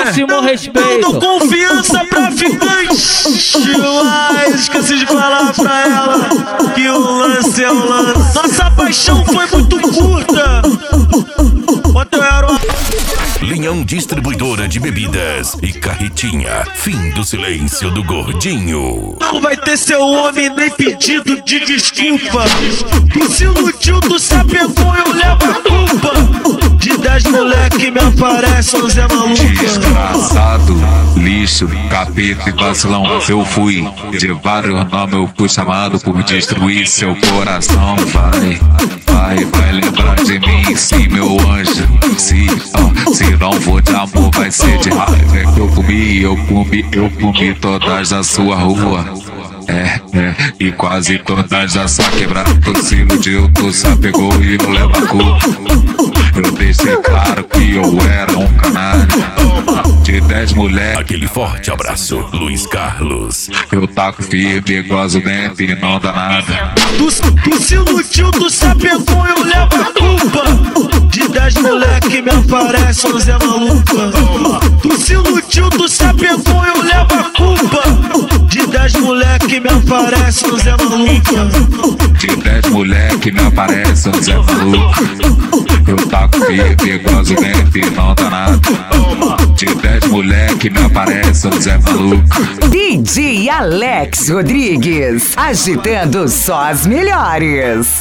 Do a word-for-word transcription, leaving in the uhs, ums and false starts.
máximo respeito. Dando confiança pra ficante. Mas esqueci de falar pra ela que o lance é o lance. Nossa paixão foi muito curta. Ontem eu era uma... Linhão Distribuidora de Bebidas e Carretinha. Fim do silêncio do gordinho. Não vai ter seu homem nem pedido de desculpa. Tu se iludiu, tu se apegou, eu levo a culpa. De dez moleque me aparece um Zé Maluco. Desgraçado, lixo, capeta e vacilão. Eu fui de vários nomes, eu fui chamado por destruir seu coração. Vai, vai, vai lembrar de mim, sim, meu anjo. Se, oh, se não for de amor, vai ser de raiva. Eu comi, eu comi, eu comi todas da sua rua. É, é, e quase todas da sua quebrada. Tu se iludiu, tu se apegou e não leva a culpa. Eu deixei claro que eu era um canário. De dez mulheres. Aquele forte abraço, Luiz Carlos. Eu taco firme, gozo dentro e não dá nada. Tu, tu se iludiu, tu se apegou, eu levo a culpa. De dez moleque me aparece um Zé Maluco. Tu se iludiu, tu se apegou, eu levo a culpa. De dez moleque me aparece um Zé Maluco. De dez moleque me aparece um Zé Maluco. Eu taco firme, gozo dentro e não dá nada. De dez moleque me aparece um Zé Maluco. D J Alex Rodrigues, agitando só as melhores.